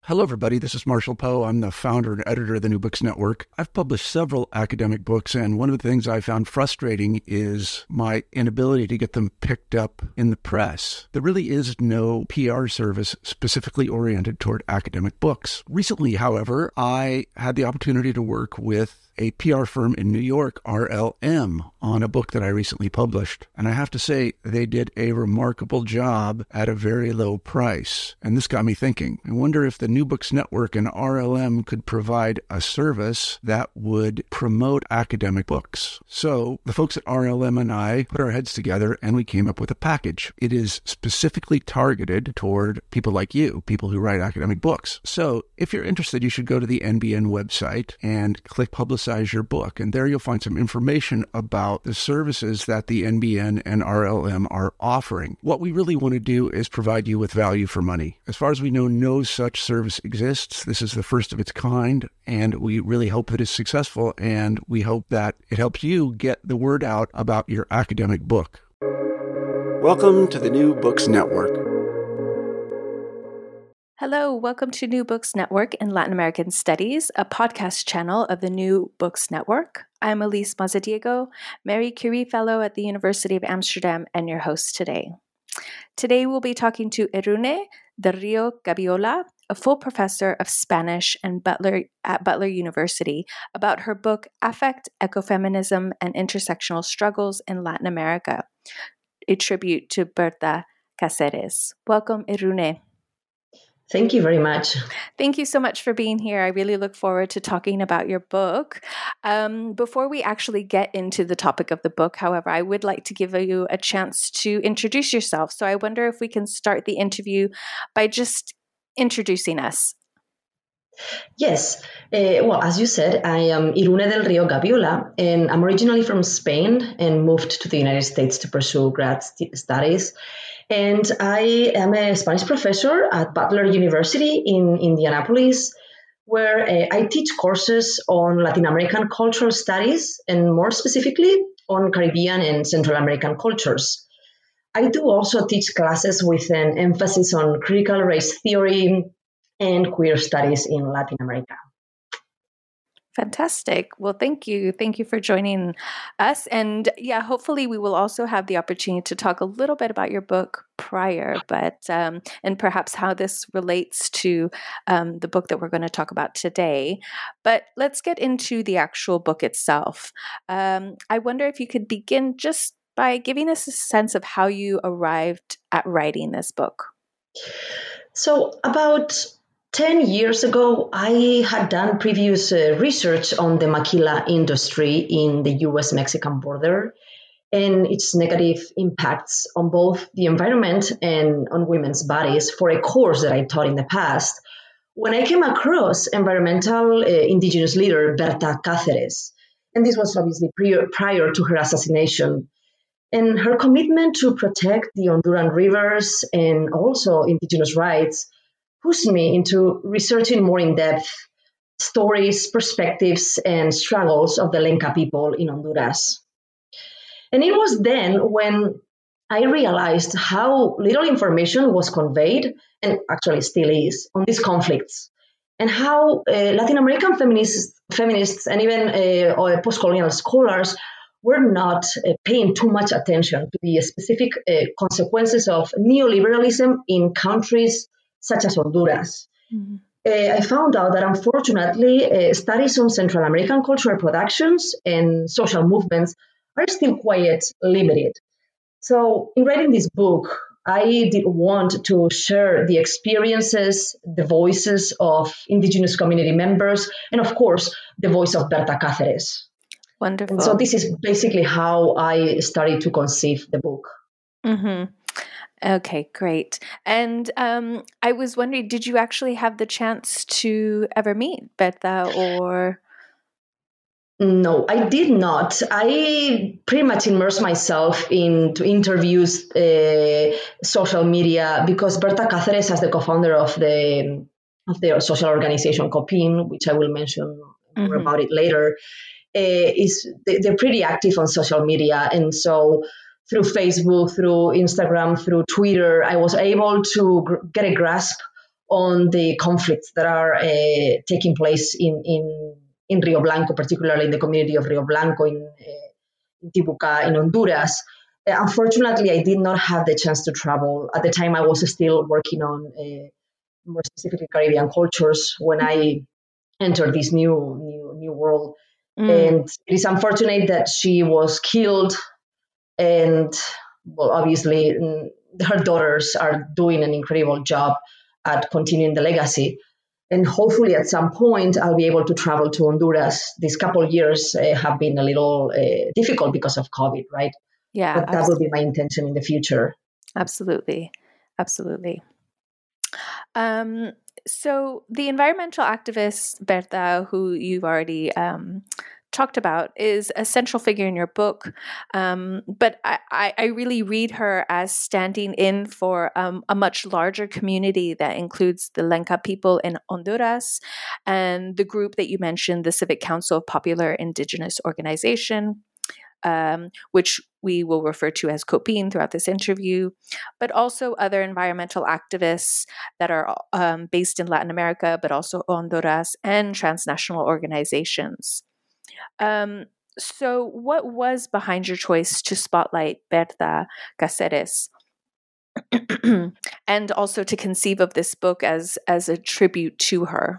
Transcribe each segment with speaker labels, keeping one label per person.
Speaker 1: Hello, everybody. This is Marshall Poe. I'm the founder and editor of the New Books Network. I've published several academic books, and one of the things I found frustrating is my inability to get them picked up in the press. There really is no PR service specifically oriented toward academic books. Recently, however, I had the opportunity to work with a PR firm in New York, RLM, on a book that I recently published. And I have to say, they did a remarkable job at a very low price. And this got me thinking. I wonder if the New Books Network and RLM could provide a service that would promote academic books. So the folks at RLM and I put our heads together and we came up with a package. It is specifically targeted toward people like you, people who write academic books. So if you're interested, you should go to the NBN website and click Publicize Your Book. And there you'll find some information about the services that the NBN and RLM are offering. What we really want to do is provide you with value for money. As far as we know, no such service exists. This is the first of its kind, and we really hope that it's successful, and we hope that it helps you get the word out about your academic book. Welcome to the New Books Network.
Speaker 2: Hello, welcome to New Books Network in Latin American Studies, a podcast channel of the New Books Network. I'm Elise Mazadiego, Marie Curie Fellow at the University of Amsterdam, and your host today. Today we'll be talking to Irune del Rio Gabiola, a full professor of Spanish at Butler University, about her book Affect, Ecofeminism, and Intersectional Struggles in Latin America, a tribute to Berta Cáceres. Welcome, Irune.
Speaker 3: Thank you very much.
Speaker 2: Thank you so much for being here. I really look forward to talking about your book. Before we actually get into the topic of the book, however, I would like to give you a chance to introduce yourself. So I wonder if we can start the interview by just introducing us.
Speaker 3: Yes. Well, as you said, I am Irune del Rio Gabiola, and I'm originally from Spain and moved to the United States to pursue grad studies. And I am a Spanish professor at Butler University in Indianapolis, where I teach courses on Latin American cultural studies and more specifically on Caribbean and Central American cultures. I do also teach classes with an emphasis on critical race theory and queer studies in Latin America.
Speaker 2: Fantastic. Well, thank you. Thank you for joining us. And yeah, hopefully we will also have the opportunity to talk a little bit about your book prior, but and perhaps how this relates to the book that we're going to talk about today. But let's get into the actual book itself. I wonder if you could begin just by giving us a sense of how you arrived at writing this book.
Speaker 3: So about 10 years ago, I had done previous research on the maquila industry in the US-Mexican border and its negative impacts on both the environment and on women's bodies for a course that I taught in the past, when I came across environmental indigenous leader Berta Cáceres. And this was obviously prior to her assassination. And her commitment to protect the Honduran rivers and also indigenous rights pushed me into researching more in depth stories, perspectives, and struggles of the Lenca people in Honduras. And it was then when I realized how little information was conveyed, and actually still is, on these conflicts, and how Latin American feminists and even post-colonial scholars were not paying too much attention to the specific consequences of neoliberalism in countries such as Honduras. Mm-hmm. I found out that unfortunately, studies on Central American cultural productions and social movements are still quite limited. So in writing this book, I did want to share the experiences, the voices of indigenous community members, and of course, the voice of Berta Cáceres.
Speaker 2: Wonderful.
Speaker 3: And so this is basically how I started to conceive the book.
Speaker 2: Mm-hmm. Okay, great. And I was wondering, did you actually have the chance to ever meet Berta or?
Speaker 3: No, I did not. I pretty much immersed myself into interviews, social media, because Berta Cáceres, as the co-founder of the social organization COPIN, which I will mention more about it later, they're pretty active on social media. And so through Facebook, through Instagram, through Twitter, I was able to get a grasp on the conflicts that are taking place in Rio Blanco, particularly in the community of Rio Blanco in Tibuca in Honduras. Unfortunately, I did not have the chance to travel. At the time, I was still working on more specifically Caribbean cultures when I entered this new world. And it is unfortunate that she was killed, and well, obviously her daughters are doing an incredible job at continuing the legacy. And hopefully at some point I'll be able to travel to Honduras. These couple of years have been a little difficult because of COVID, right?
Speaker 2: Yeah,
Speaker 3: but that would be my intention in the future.
Speaker 2: Absolutely. So the environmental activist Berta, who you've already talked about, is a central figure in your book. But I really read her as standing in for a much larger community that includes the Lenca people in Honduras and the group that you mentioned, the Civic Council of Popular Indigenous Organization, which we will refer to as COPIN throughout this interview, but also other environmental activists that are based in Latin America, but also Honduras, and transnational organizations. So what was behind your choice to spotlight Berta Cáceres and also to conceive of this book as a tribute to her?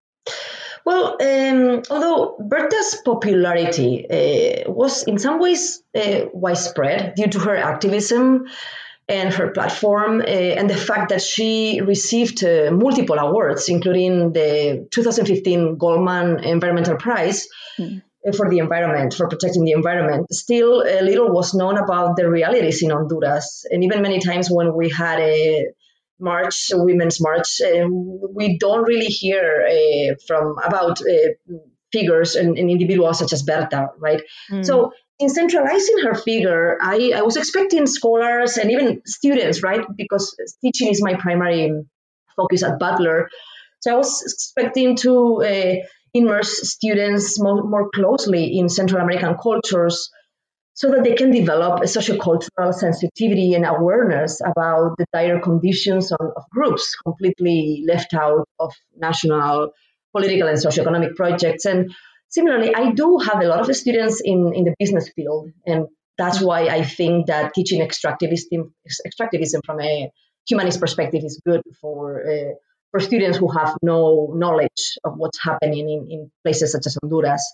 Speaker 3: Well, although Berta's popularity was in some ways widespread due to her activism and her platform, and the fact that she received multiple awards, including the 2015 Goldman Environmental Prize for the environment, for protecting the environment, still little was known about the realities in Honduras. And even many times when we had a women's march, we don't really hear about figures and individuals such as Berta, right? So in centralizing her figure, I was expecting scholars and even students, right? Because teaching is my primary focus at Butler. So I was expecting to immerse students more closely in Central American cultures, so that they can develop a sociocultural sensitivity and awareness about the dire conditions of groups completely left out of national political and socioeconomic projects. And similarly, I do have a lot of students in the business field, and that's why I think that teaching extractivism from a humanist perspective is good for students who have no knowledge of what's happening in places such as Honduras.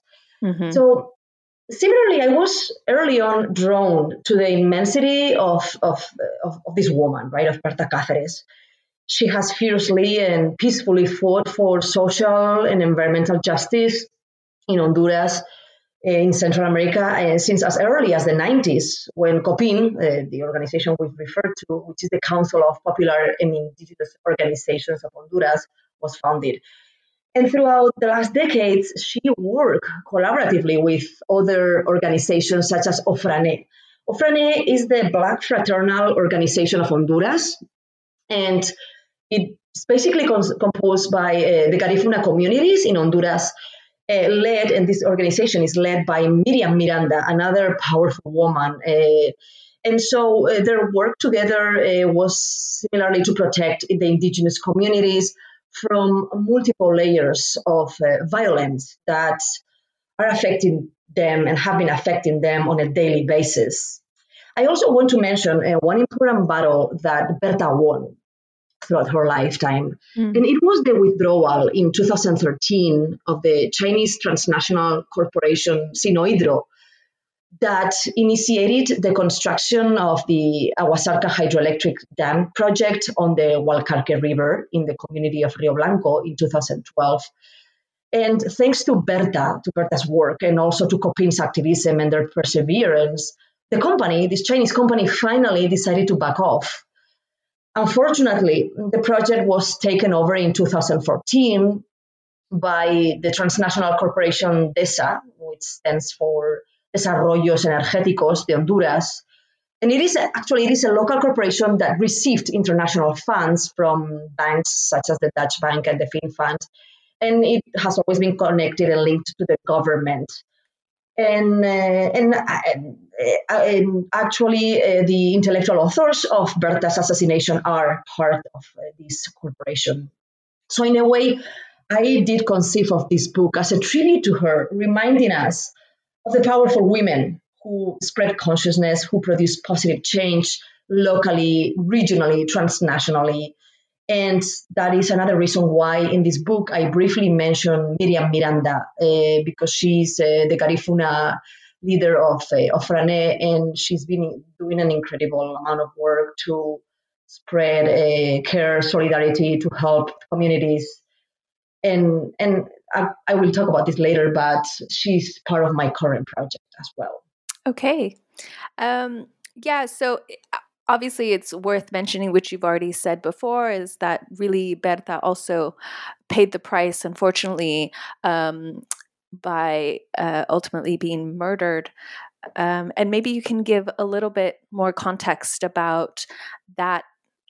Speaker 3: So similarly, I was early on drawn to the immensity of this woman, right, of Berta Cáceres. She has fiercely and peacefully fought for social and environmental justice in Honduras, in Central America, since as early as the 90s, when COPIN, the organization we've referred to, which is the Council of Popular and Indigenous Organizations of Honduras, was founded. And throughout the last decades, she worked collaboratively with other organizations such as OFRANE. OFRANE is the Black Fraternal Organization of Honduras, and it's basically composed by the Garifuna communities in Honduras, and this organization is led by Miriam Miranda, another powerful woman. And so their work together was similarly to protect the indigenous communities from multiple layers of violence that are affecting them and have been affecting them on a daily basis. I also want to mention one important battle that Berta won throughout her lifetime, and it was the withdrawal in 2013 of the Chinese transnational corporation Sinohydro that initiated the construction of the Aguasarca hydroelectric dam project on the Hualcarque River in the community of Rio Blanco in 2012. And thanks to Berta's work, and also to COPIN's activism and their perseverance, this Chinese company, finally decided to back off. Unfortunately, the project was taken over in 2014 by the transnational corporation DESA, which stands for Desarrollos Energéticos de Honduras. And it is a local corporation that received international funds from banks such as the Dutch Bank and the FinFund. And it has always been connected and linked to the government. And actually, the intellectual authors of Berta's assassination are part of this corporation. So in a way, I did conceive of this book as a tribute to her, reminding us of the powerful women who spread consciousness, who produce positive change locally, regionally, transnationally. And that is another reason why in this book I briefly mention Miriam Miranda, because she's the Garifuna leader of Frane, and she's been doing an incredible amount of work to spread care, solidarity, to help communities. And I will talk about this later, but she's part of my current project as well.
Speaker 2: Okay. Yeah, so obviously it's worth mentioning, which you've already said before, is that really Berta also paid the price, unfortunately, by ultimately being murdered. And maybe you can give a little bit more context about that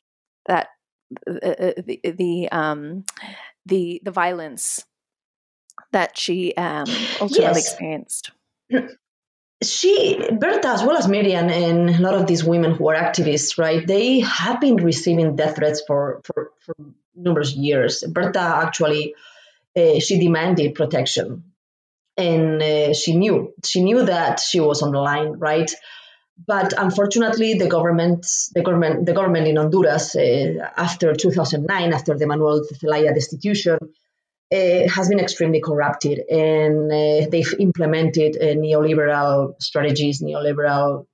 Speaker 2: the violence that she ultimately experienced.
Speaker 3: Berta, as well as Miriam, and a lot of these women who are activists, right? They have been receiving death threats for numerous years. Berta actually, she demanded protection, and she knew that she was on the line, right? But unfortunately, the government in Honduras, after 2009, after the Manuel Zelaya destitution, has been extremely corrupted, and they've implemented neoliberal strategies, neoliberal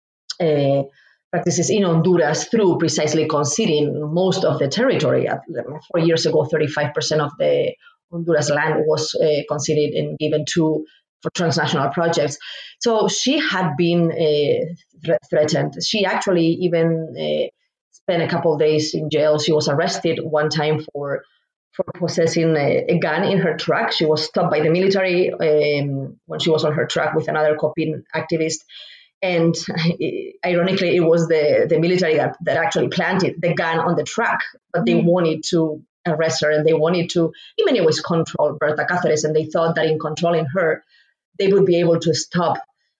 Speaker 3: practices in Honduras through precisely conceding most of the territory. 4 years ago, 35% of the Honduras land was conceded and given for transnational projects. So she had been threatened. She actually even spent a couple of days in jail. She was arrested one time for possessing a gun in her truck. She was stopped by the military when she was on her truck with another Copin activist. And ironically, it was the military that actually planted the gun on the truck, but they wanted to arrest her, and they wanted to, in many ways, control Berta Cáceres. And they thought that in controlling her, they would be able to stop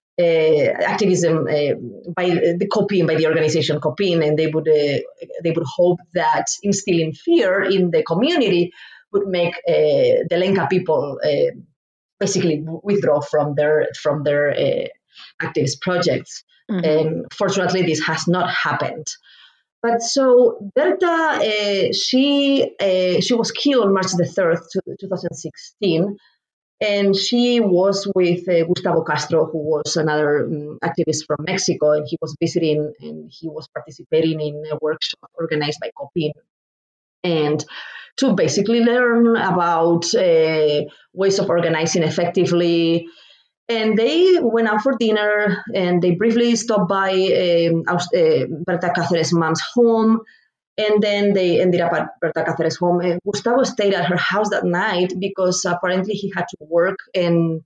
Speaker 3: activism by the Copin, by the organization Copin, and they would hope that instilling fear in the community would make the Lenca people basically withdraw from their activist projects. And fortunately, this has not happened. But so Berta, she was killed on March the 3rd, 2016. And she was with Gustavo Castro, who was another activist from Mexico, and he was visiting and he was participating in a workshop organized by Copin, and to basically learn about ways of organizing effectively. And they went out for dinner, and they briefly stopped by Berta Cáceres' mom's home. And then they ended up at Berta Cáceres' home. And Gustavo stayed at her house that night because apparently he had to work and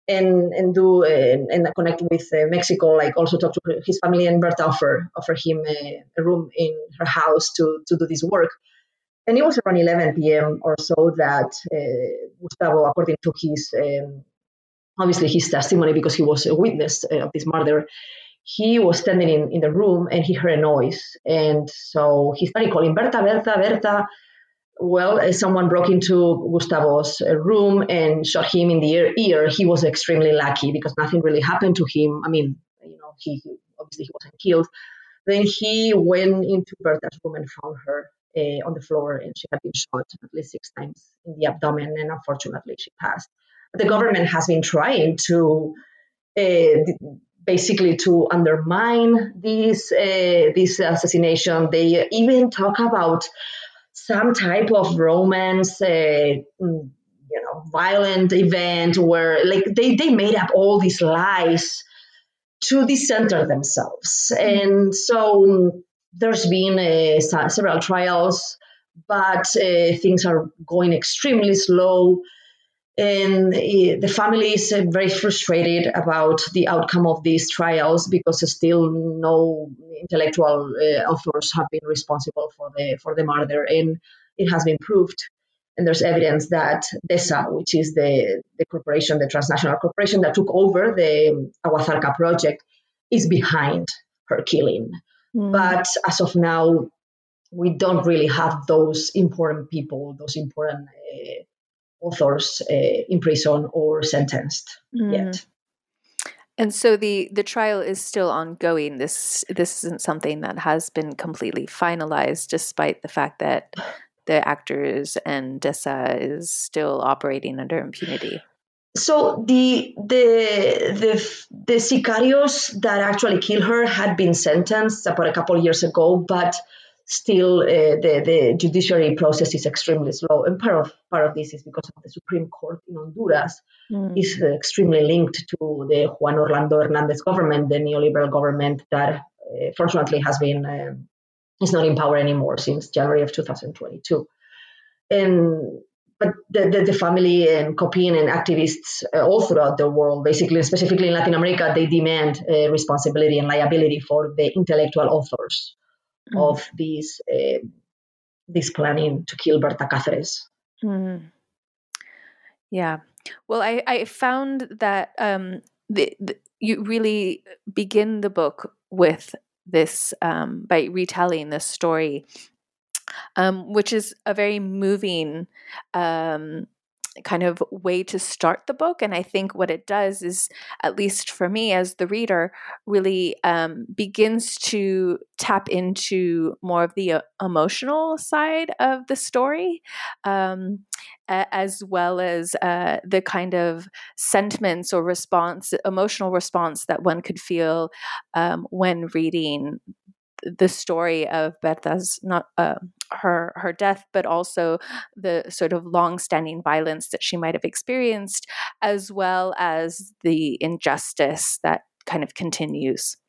Speaker 3: do and connect with Mexico, like also talk to his family. And Berta offered him a room in her house to do this work. And it was around 11 p.m. or so that Gustavo, according to his obviously his testimony, because he was a witness of this murder, he was standing in the room and he heard a noise. And so he started calling, Berta, Berta, Berta. Well, someone broke into Gustavo's room and shot him in the ear. He was extremely lucky because nothing really happened to him. I mean, he obviously he wasn't killed. Then he went into Berta's room and found her on the floor, and she had been shot at least 6 times in the abdomen, and unfortunately she passed. But the government has been trying to basically to undermine this assassination. They even talk about some type of romance, violent event where like they made up all these lies to decenter themselves. And so there's been several trials, but things are going extremely slow. And the family is very frustrated about the outcome of these trials because still no intellectual authors have been responsible for the murder, and it has been proved. And there's evidence that DESA, which is the corporation, the transnational corporation that took over the Aguazarca project, is behind her killing. But as of now, we don't really have those important people, those important authors in prison or sentenced yet.
Speaker 2: And so the trial is still ongoing. This isn't something that has been completely finalized, despite the fact that the actors and Dessa is still operating under impunity.
Speaker 3: So the sicarios that actually killed her had been sentenced about a couple of years ago, but still the judiciary process is extremely slow. And part of this is because of the Supreme Court in Honduras is extremely linked to the Juan Orlando Hernandez government, the neoliberal government that fortunately has been is not in power anymore since January of 2022. But the family and COPIN and activists all throughout the world, basically, specifically in Latin America, they demand responsibility and liability for the intellectual authors of this planning to kill Berta Cáceres.
Speaker 2: Yeah. Well, I found that you really begin the book with this by retelling this story, which is a very moving kind of way to start the book. And I think what it does is, at least for me as the reader, really begins to tap into more of the emotional side of the story, as well as the kind of sentiments or emotional response that one could feel when reading the story of Berta's her death, but also the sort of long-standing violence that she might have experienced, as well as the injustice that kind of continues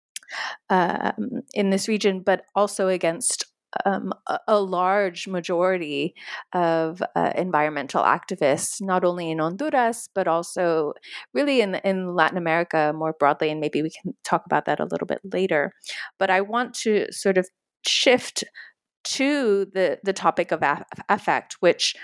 Speaker 2: in this region, but also against a large majority of environmental activists, not only in Honduras, but also really in Latin America more broadly. And maybe we can talk about that a little bit later. But I want to sort of shift to the topic of affect, which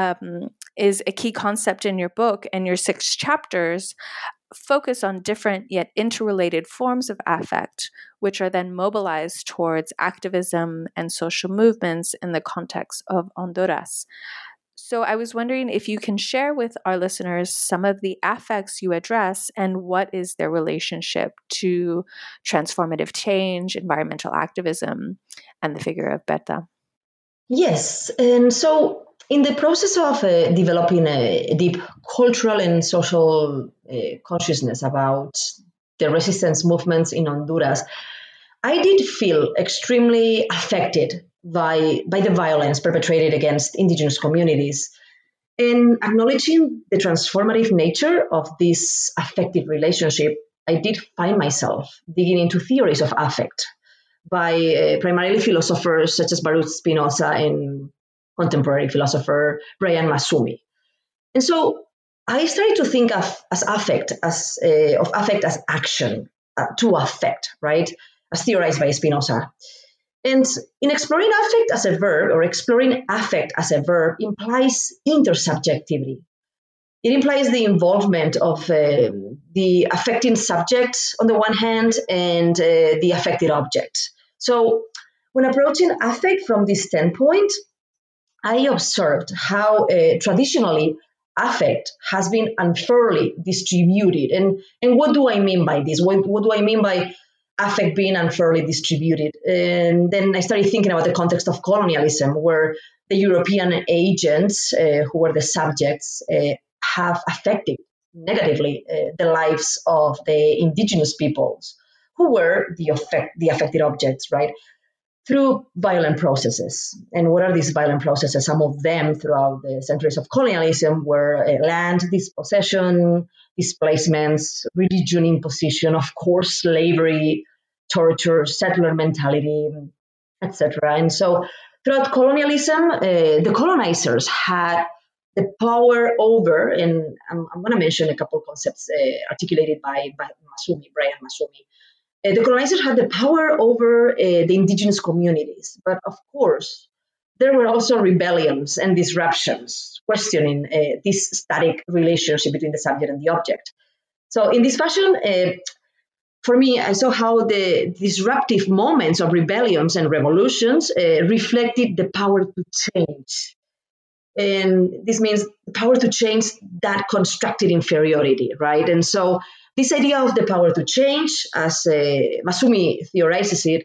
Speaker 2: is a key concept in your book, and your 6 chapters focus on different yet interrelated forms of affect, which are then mobilized towards activism and social movements in the context of Honduras. So I was wondering if you can share with our listeners some of the affects you address and what is their relationship to transformative change, environmental activism, and the figure of Berta.
Speaker 3: Yes, and so in the process of developing a deep cultural and social consciousness about the resistance movements in Honduras, I did feel extremely affected by the violence perpetrated against indigenous communities. In acknowledging the transformative nature of this affective relationship, I did find myself digging into theories of affect by primarily philosophers such as Baruch Spinoza and contemporary philosopher Brian Massumi. And so I started to think of affect as action, to affect, right, as theorized by Spinoza. And in exploring affect as a verb, or exploring affect as a verb, implies intersubjectivity. It implies the involvement of the affecting subject on the one hand and the affected object. So when approaching affect from this standpoint, I observed how traditionally affect has been unfairly distributed. And what do I mean by this? What do I mean by affect being unfairly distributed? And then I started thinking about the context of colonialism, where the European agents who were the subjects have affected negatively the lives of the indigenous peoples who were the affected objects, right? Through violent processes. And what are these violent processes? Some of them throughout the centuries of colonialism were land dispossession, displacements, religion imposition, of course, slavery, torture, settler mentality, etc. And so throughout colonialism, the colonizers had the power over, and I'm going to mention a couple of concepts articulated by Brian Massumi. The colonizers had the power over the indigenous communities. But of course, there were also rebellions and disruptions questioning this static relationship between the subject and the object. So in this fashion, for me, I saw how the disruptive moments of rebellions and revolutions reflected the power to change. And this means the power to change that constructed inferiority, right? And so this idea of the power to change, as Masumi theorizes it,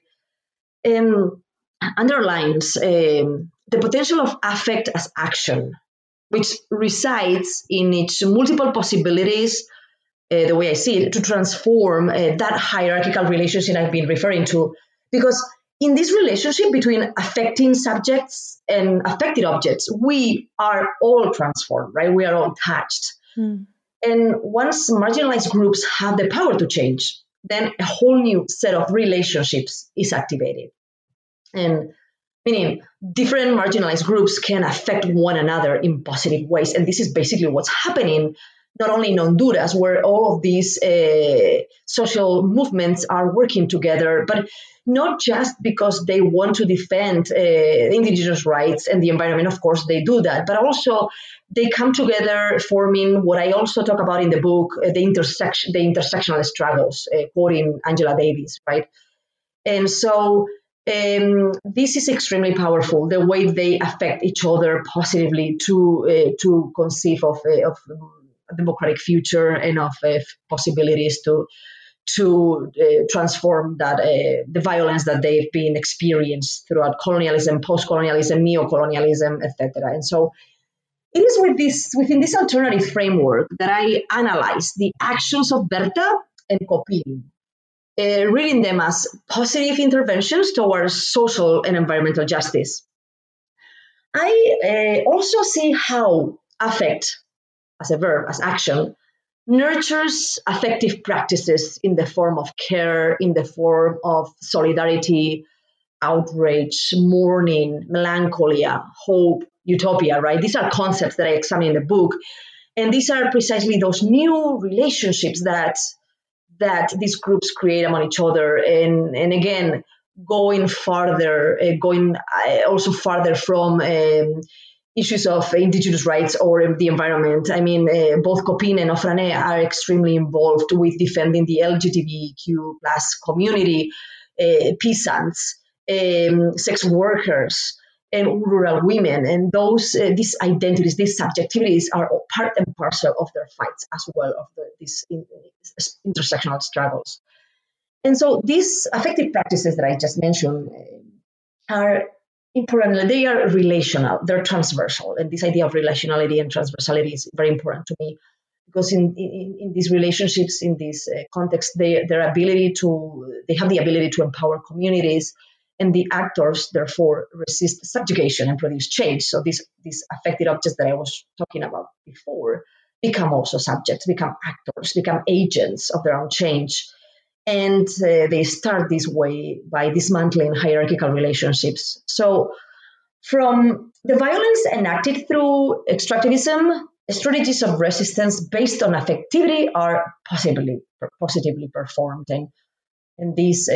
Speaker 3: underlines the potential of affect as action, which resides in its multiple possibilities, the way I see it, to transform that hierarchical relationship I've been referring to. Because in this relationship between affecting subjects and affected objects, we are all transformed, right? We are all touched. And once marginalized groups have the power to change, then a whole new set of relationships is activated. And meaning different marginalized groups can affect one another in positive ways. And this is basically what's happening not only in Honduras, where all of these social movements are working together, but not just because they want to defend indigenous rights and the environment. Of course, they do that, but also they come together forming what I also talk about in the book, the intersectional struggles, quoting Angela Davis, right? And so this is extremely powerful, the way they affect each other positively to conceive of a democratic future and of possibilities to transform that the violence that they've been experienced throughout colonialism, post-colonialism, neo-colonialism, etc. And so it is within this alternative framework that I analyze the actions of Berta and Copin, reading them as positive interventions towards social and environmental justice. I also see how affect, as a verb, as action, nurtures affective practices in the form of care, in the form of solidarity, outrage, mourning, melancholia, hope, utopia, right? These are concepts that I examine in the book. And these are precisely those new relationships that these groups create among each other. And again, going also farther from issues of indigenous rights or the environment. I mean, both Copin and Ofrané are extremely involved with defending the LGBTQ plus community, peasants, sex workers, and rural women. And these identities, these subjectivities are part and parcel of their fights as well, of these intersectional struggles. And so these affective practices that I just mentioned are important. They are relational, they're transversal. And this idea of relationality and transversality is very important to me, because in these relationships, in this context, they have the ability to empower communities, and the actors therefore resist subjugation and produce change. So these affected objects that I was talking about before become also subjects, become actors, become agents of their own change. And they start this way by dismantling hierarchical relationships. So from the violence enacted through extractivism, strategies of resistance based on affectivity are positively performed. And this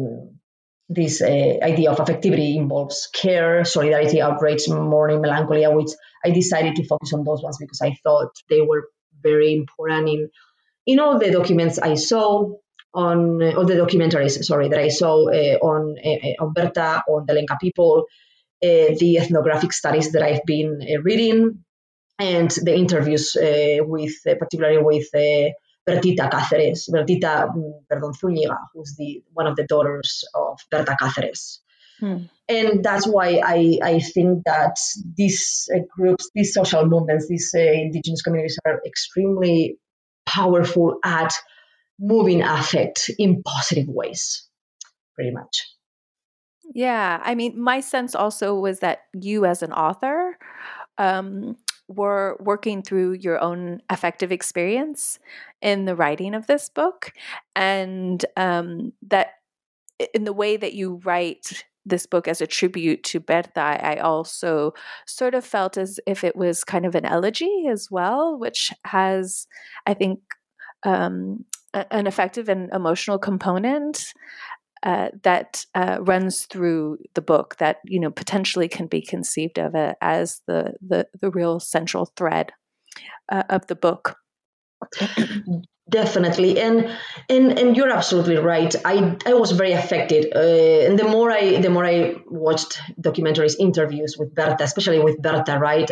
Speaker 3: idea of affectivity involves care, solidarity, outrage, mourning, melancholia, which I decided to focus on those ones because I thought they were very important in all the documents I saw, on all the documentaries, that I saw on Berta, on the Lenca people, the ethnographic studies that I've been reading, and the interviews particularly with Bertita Cáceres, Zúñiga, who's one of the daughters of Berta Cáceres. And that's why I think that these groups, these social movements, these indigenous communities are extremely powerful at moving affect in positive ways, pretty much.
Speaker 2: Yeah. I mean, my sense also was that you as an author were working through your own affective experience in the writing of this book, and that in the way that you write this book as a tribute to Berta, I also sort of felt as if it was kind of an elegy as well, which has, I think, an effective and emotional component that runs through the book that, potentially can be conceived of as the real central thread of the book.
Speaker 3: Definitely, and you're absolutely right. I was very affected, and the more I watched documentaries, interviews with Berta, especially with Berta, right?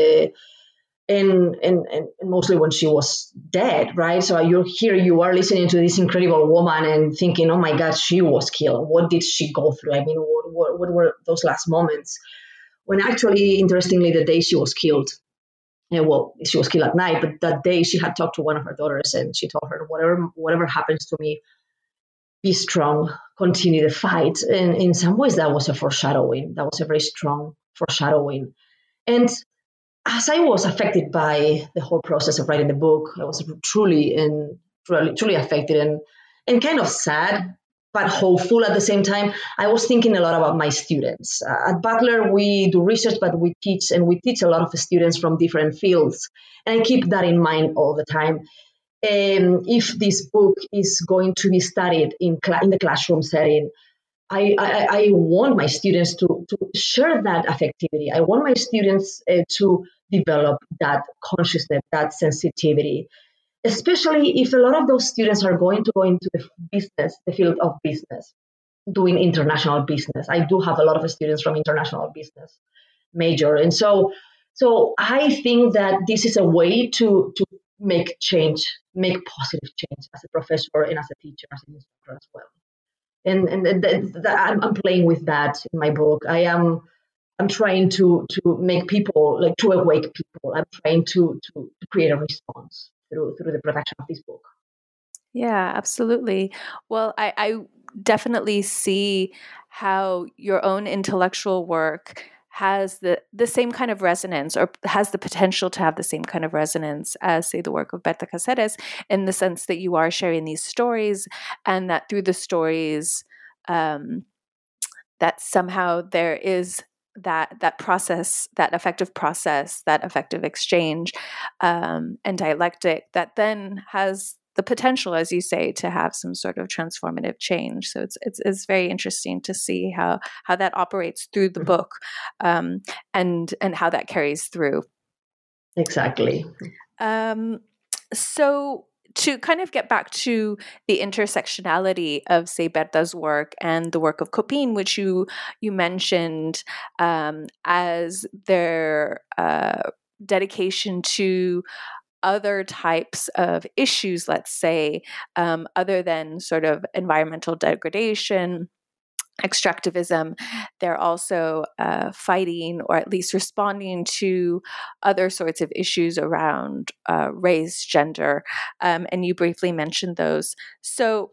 Speaker 3: And mostly when she was dead, right? So you are listening to this incredible woman and thinking, oh my God, she was killed. What did she go through? I mean, what were those last moments? When actually, interestingly, the day she was killed, she was killed at night, but that day she had talked to one of her daughters and she told her, whatever happens to me, be strong, continue the fight. And in some ways, that was a foreshadowing. That was a very strong foreshadowing. And as I was affected by the whole process of writing the book, I was truly affected and kind of sad, but hopeful at the same time. I was thinking a lot about my students. At Butler, we do research, but we teach a lot of students from different fields. And I keep that in mind all the time. If this book is going to be studied in the classroom setting, I want my students to share that affectivity. I want my students to develop that consciousness, that sensitivity, especially if a lot of those students are going to go into the field of business, doing international business. I do have a lot of students from international business major. And so I think that this is a way to make change, make positive change as a professor and as a teacher, as an instructor as well. And I'm playing with that in my book. I'm trying to make people, like, to awake people. I'm trying to create a response through the production of this book.
Speaker 2: Yeah, absolutely. Well, I definitely see how your own intellectual work has the same kind of resonance, or has the potential to have the same kind of resonance as, say, the work of Berta Cáceres, in the sense that you are sharing these stories, and that through the stories, that somehow there is that process, that effective exchange, and dialectic that then has the potential, as you say, to have some sort of transformative change. So it's very interesting to see how that operates through the book, and how that carries through.
Speaker 3: Exactly.
Speaker 2: So to kind of get back to the intersectionality of, say, Berta's work and the work of Copin, which you mentioned as their dedication to other types of issues, let's say, other than sort of environmental degradation, extractivism, they're also fighting, or at least responding to, other sorts of issues around race, gender, and you briefly mentioned those. So,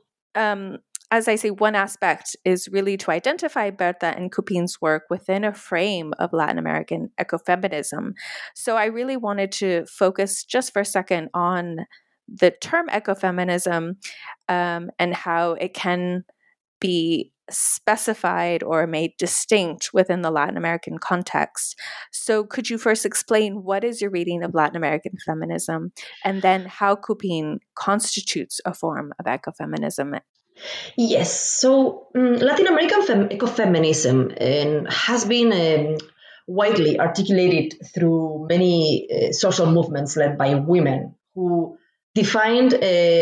Speaker 2: as I say, one aspect is really to identify Berta and Copin's work within a frame of Latin American ecofeminism. So I really wanted to focus just for a second on the term ecofeminism, and how it can be specified or made distinct within the Latin American context. So could you first explain what is your reading of Latin American feminism, and then how Copin constitutes a form of ecofeminism?
Speaker 3: Yes. So Latin American ecofeminism has been widely articulated through many social movements led by women who defined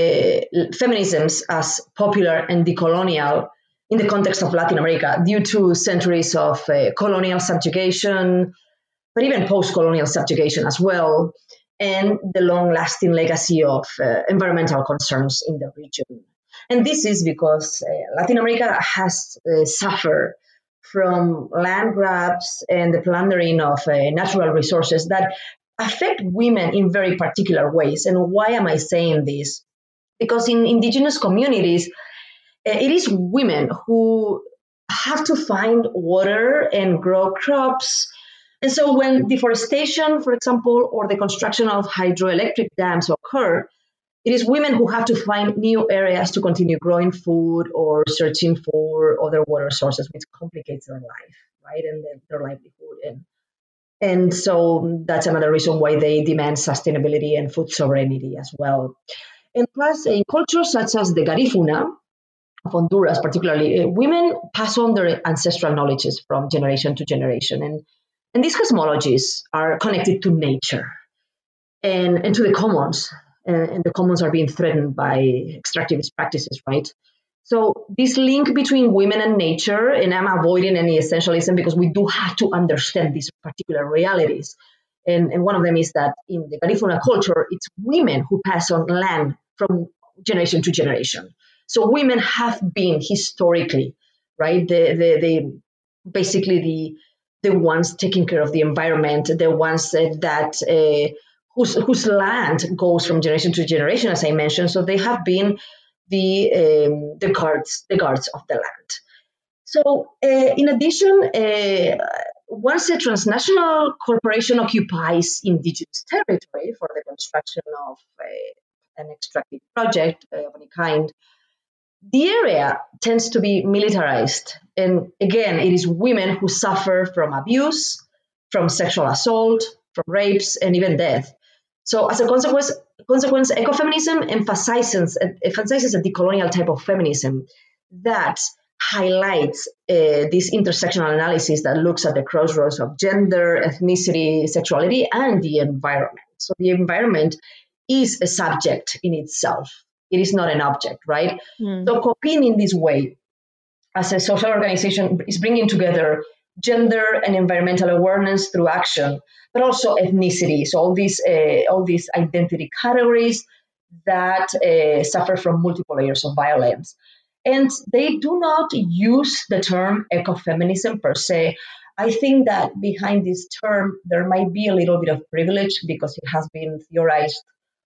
Speaker 3: feminisms as popular and decolonial in the context of Latin America due to centuries of colonial subjugation, but even post-colonial subjugation as well, and the long-lasting legacy of environmental concerns in the region. And this is because Latin America has suffered from land grabs and the plundering of natural resources that affect women in very particular ways. And why am I saying this? Because in indigenous communities, it is women who have to find water and grow crops. And so when deforestation, for example, or the construction of hydroelectric dams occur, it is women who have to find new areas to continue growing food or searching for other water sources, which complicates their life, right, and their livelihood. And so that's another reason why they demand sustainability and food sovereignty as well. And plus, in cultures such as the Garifuna of Honduras, particularly, women pass on their ancestral knowledges from generation to generation. And these cosmologies are connected to nature and to the commons. and the commons are being threatened by extractivist practices, right? So this link between women and nature, and I'm avoiding any essentialism because we do have to understand these particular realities. And one of them is that in the Garifuna culture, it's women who pass on land from generation to generation. So women have been historically, right, basically the ones taking care of the environment, the ones that whose land goes from generation to generation, as I mentioned. So they have been the guards of the land. So in addition, once a transnational corporation occupies indigenous territory for the construction of an extractive project of any kind, the area tends to be militarized. And again, it is women who suffer from abuse, from sexual assault, from rapes, and even death. So as a consequence, ecofeminism emphasizes a decolonial type of feminism that highlights this intersectional analysis that looks at the crossroads of gender, ethnicity, sexuality, and the environment. So the environment is a subject in itself. It is not an object, right? So COPIN in this way, as a social organization, is bringing together gender and environmental awareness through action, but also ethnicity. So all these identity categories that suffer from multiple layers of violence. And they do not use the term ecofeminism per se. I think that behind this term, there might be a little bit of privilege because it has been theorized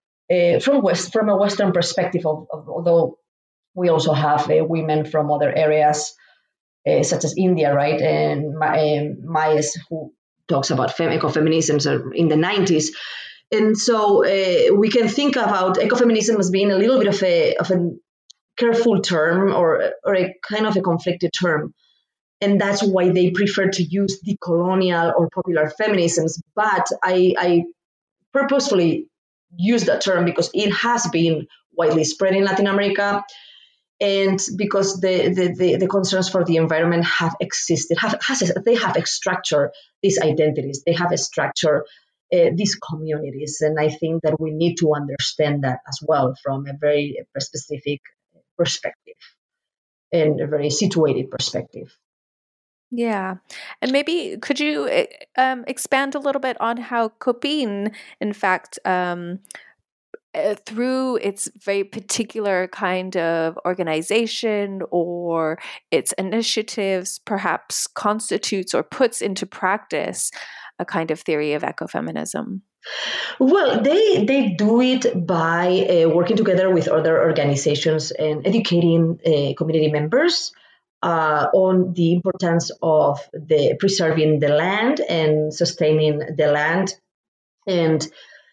Speaker 3: from a Western perspective, although we also have women from other areas, such as India, right? And Mayes, who talks about ecofeminism in the 90s. And so we can think about ecofeminism as being a little bit of a careful term or a kind of a conflicted term. And that's why they prefer to use decolonial or popular feminisms. But I purposefully use that term because it has been widely spread in Latin America, and because the concerns for the environment have existed, they have structured these identities, they have structured these communities, and I think that we need to understand that as well from a very specific perspective and a very situated perspective.
Speaker 2: Yeah. And maybe could you expand a little bit on how COPIN, in fact, through its very particular kind of organization or its initiatives, perhaps constitutes or puts into practice a kind of theory of ecofeminism?
Speaker 3: Well, they do it by working together with other organizations and educating community members on the importance of preserving the land and sustaining the land, and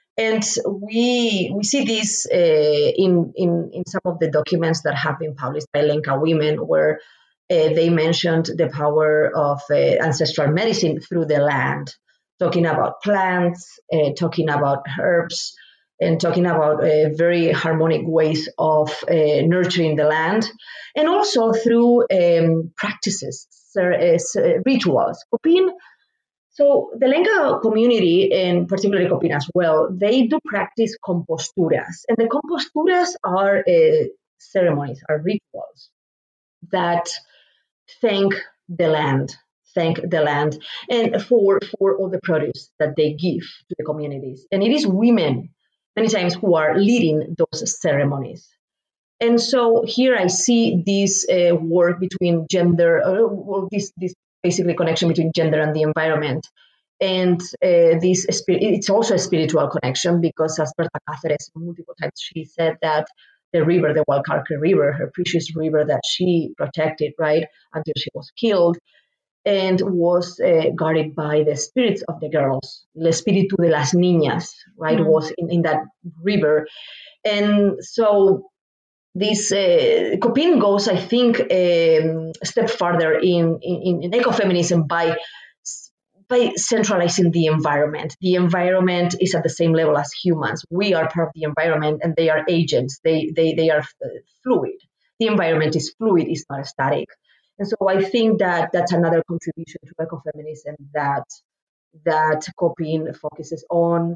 Speaker 3: we see this in some of the documents that have been published by Lenca Women, where they mentioned the power of ancestral medicine through the land, talking about plants, talking about herbs, and talking about very harmonic ways of nurturing the land, and also through practices, rituals. COPIN, so the Lenca community, and particularly COPIN as well, they do practice composturas. And the composturas are ceremonies, are rituals that thank the land, and for all the produce that they give to the communities. And it is women, many times, who are leading those ceremonies. And so here I see this work between gender, this basically connection between gender and the environment. And it's also a spiritual connection, because as Berta Cáceres multiple times, she said that the river, the Gualcarque River, her precious river that she protected, right, until she was killed, and was guarded by the spirits of the girls, el espíritu de las niñas, right, was in that river. And so this COPIN goes, I think, a step further in ecofeminism by centralizing the environment. The environment is at the same level as humans. We are part of the environment, and they are agents. They are fluid. The environment is fluid, it's not static. And so I think that that's another contribution to ecofeminism that COPIN focuses on.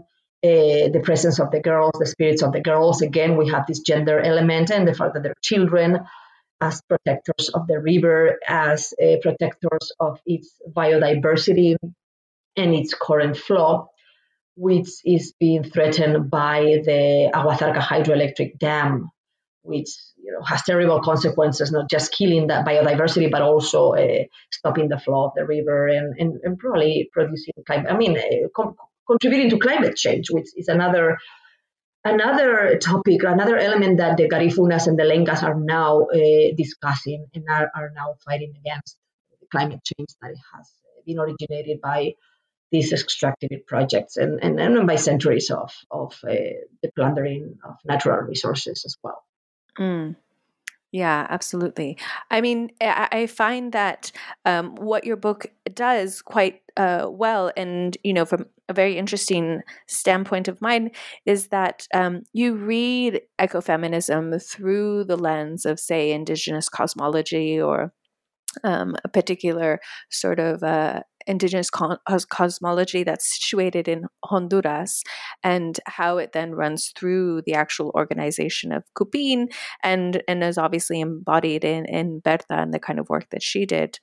Speaker 3: the presence of the girls, the spirits of the girls. Again, we have this gender element and the fact that they're children as protectors of the river, as protectors of its biodiversity and its current flow, which is being threatened by the Aguazarca hydroelectric dam, which has terrible consequences, not just killing that biodiversity, but also stopping the flow of the river and probably producing contributing to climate change, which is another topic, another element that the Garifunas and the Lencas are now discussing and are now fighting against climate change that has been originated by these extractive projects and by centuries of the plundering of natural resources as well.
Speaker 2: Mm. Yeah, absolutely. I mean, I find that what your book does quite well, and from a very interesting standpoint of mine, is that you read ecofeminism through the lens of, say, indigenous cosmology or a particular sort of indigenous cosmology that's situated in Honduras, and how it then runs through the actual organization of Cupín and is obviously embodied in Berta and the kind of work that she did.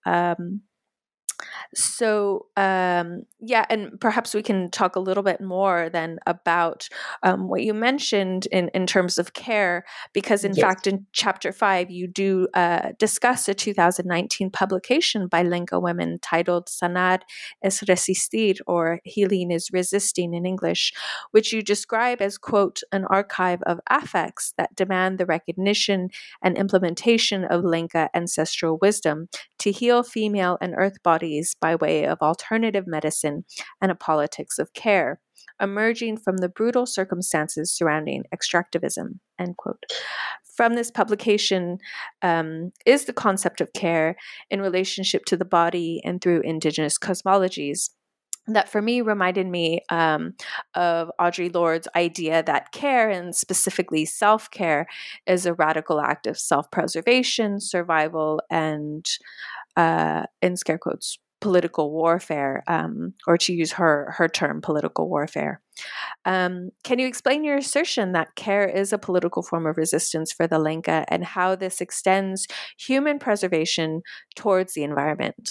Speaker 2: And perhaps we can talk a little bit more then about what you mentioned in terms of care, because in fact, in chapter 5, you do discuss a 2019 publication by Lenca women titled Sanar es Resistir, or Healing is Resisting in English, which you describe as, quote, an archive of affects that demand the recognition and implementation of Lenca ancestral wisdom to heal female and earth bodies by way of alternative medicine and a politics of care, emerging from the brutal circumstances surrounding extractivism, end quote. From this publication is the concept of care in relationship to the body and through indigenous cosmologies that for me reminded me of Audre Lorde's idea that care, and specifically self-care, is a radical act of self-preservation, survival, and in scare quotes, political warfare, or to use her term, political warfare. Can you explain your assertion that care is a political form of resistance for the Lenca, and how this extends human preservation towards the environment?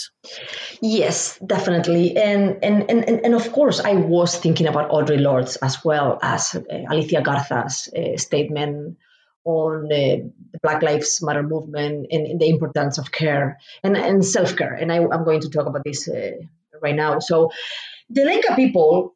Speaker 3: Yes, definitely. And of course, I was thinking about Audre Lorde's as well as Alicia Garza's statement on the Black Lives Matter movement and the importance of care and self-care. And I'm going to talk about this right now. So the Lenca people,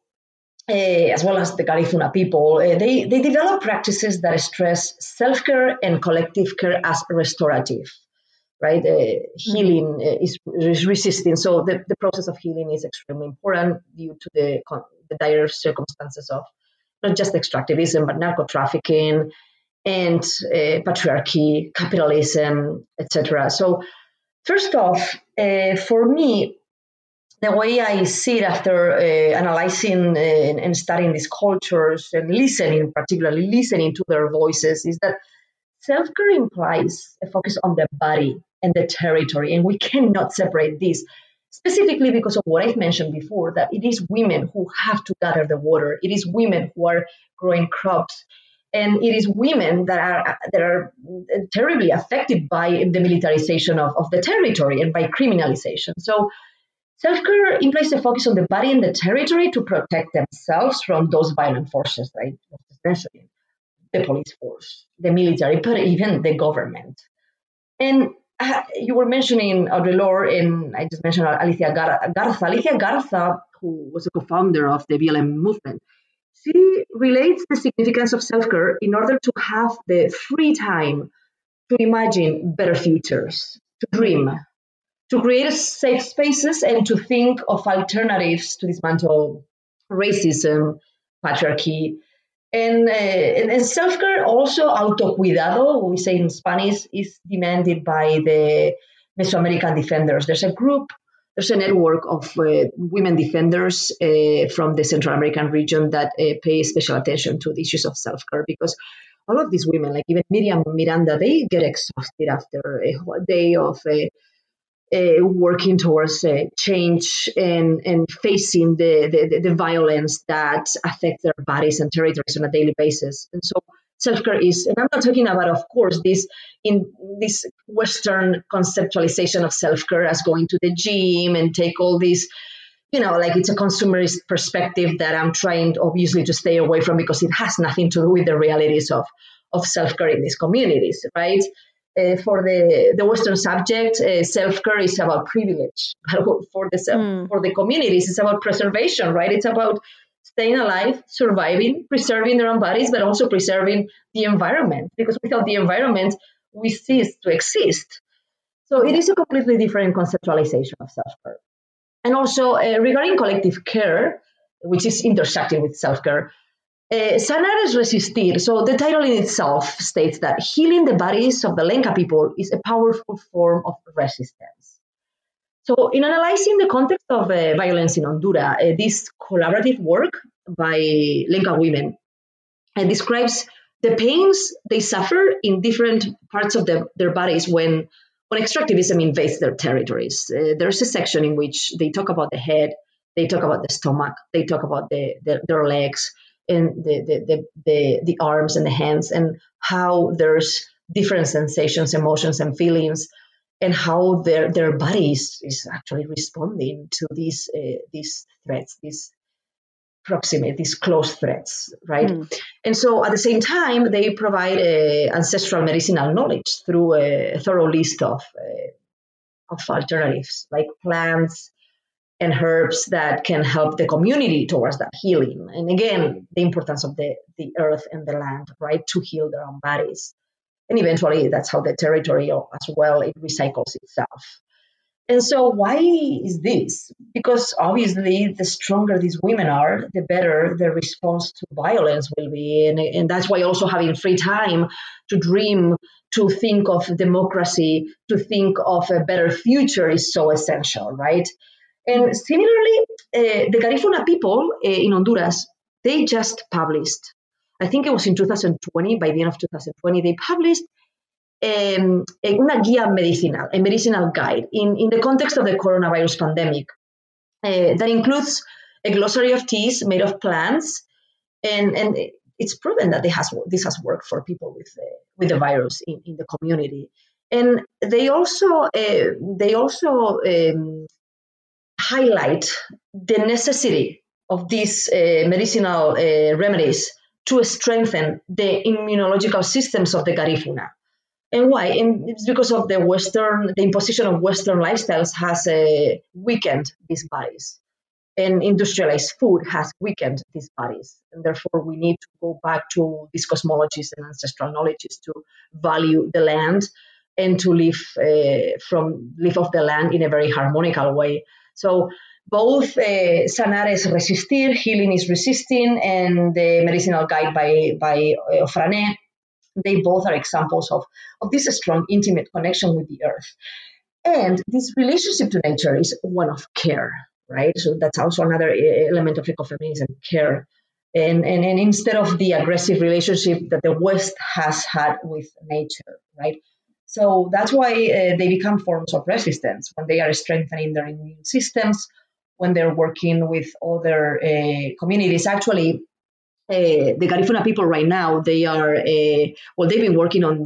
Speaker 3: as well as the Garifuna people, they develop practices that stress self-care and collective care as restorative, right? Healing is resisting. So the process of healing is extremely important due to the dire circumstances of not just extractivism, but narco-trafficking and patriarchy, capitalism, etc. So first off, for me, the way I see it after analyzing and studying these cultures and particularly listening to their voices, is that self-care implies a focus on the body and the territory, and we cannot separate this, specifically because of what I've mentioned before, that it is women who have to gather the water. It is women who are growing crops. And it is women that are terribly affected by the militarization of the territory and by criminalization. So self-care implies a focus on the body and the territory to protect themselves from those violent forces that I was mentioning, the police force, the military, but even the government. And you were mentioning Audre Lorde, and I just mentioned Alicia Garza. Alicia Garza, who was a co-founder of the BLM movement, she relates the significance of self-care in order to have the free time to imagine better futures, to dream, to create safe spaces, and to think of alternatives to dismantle racism, patriarchy. And self-care, also autocuidado, we say in Spanish, is demanded by the Mesoamerican defenders. There's a network of women defenders from the Central American region that pay special attention to the issues of self-care, because all of these women, like even Miriam Miranda, they get exhausted after a whole day of working towards change and facing the violence that affects their bodies and territories on a daily basis. And so self-care is, and I'm not talking about, of course, this Western conceptualization of self-care as going to the gym and take all these, like it's a consumerist perspective that I'm trying obviously to stay away from, because it has nothing to do with the realities of self-care in these communities, right? For the Western subject, self-care is about privilege. For the communities, it's about preservation, right? It's about staying alive, surviving, preserving their own bodies, but also preserving the environment, because without the environment, we cease to exist. So it is a completely different conceptualization of self-care. And also regarding collective care, which is intersecting with self-care, Sanar es resistir. So the title in itself states that healing the bodies of the Lenca people is a powerful form of resistance. So in analyzing the context of violence in Honduras, this collaborative work by Lenca women describes the pains they suffer in different parts of their bodies when extractivism invades their territories. There's a section in which they talk about the head, they talk about the stomach, they talk about their legs, and the arms and the hands, and how there's different sensations, emotions, and feelings, and how their bodies is actually responding to these threats, these proximate, these close threats, right? And so at the same time, they provide ancestral medicinal knowledge through a thorough list of alternatives, like plants and herbs that can help the community towards that healing. And again, the importance of the earth and the land, right, to heal their own bodies. And eventually, that's how the territory as well, it recycles itself. And so why is this? Because obviously, the stronger these women are, the better the response to violence will be. And that's why also having free time to dream, to think of democracy, to think of a better future is so essential, right? And similarly, the Garifuna people in Honduras, they just published, I think it was in 2020, by the end of 2020, they published una guía medicinal, a medicinal guide in the context of the coronavirus pandemic that includes a glossary of teas made of plants, and it's proven that this has worked for people with the virus in the community. And they also highlight the necessity of these medicinal remedies to strengthen the immunological systems of the Garifuna. And why? And it's because of the imposition of Western lifestyles has weakened these bodies. And industrialized food has weakened these bodies. And therefore, we need to go back to these cosmologies and ancestral knowledges to value the land and to live off the land in a very harmonical way. So both Sanar es resistir, healing is resisting, and the medicinal guide by Ofrané, they both are examples of this strong, intimate connection with the earth. And this relationship to nature is one of care, right? So that's also another element of ecofeminism, care. And instead of the aggressive relationship that the West has had with nature, right? So that's why they become forms of resistance when they are strengthening their immune systems, when they're working with other communities. Actually, the Garifuna people right now, they are, they've been working on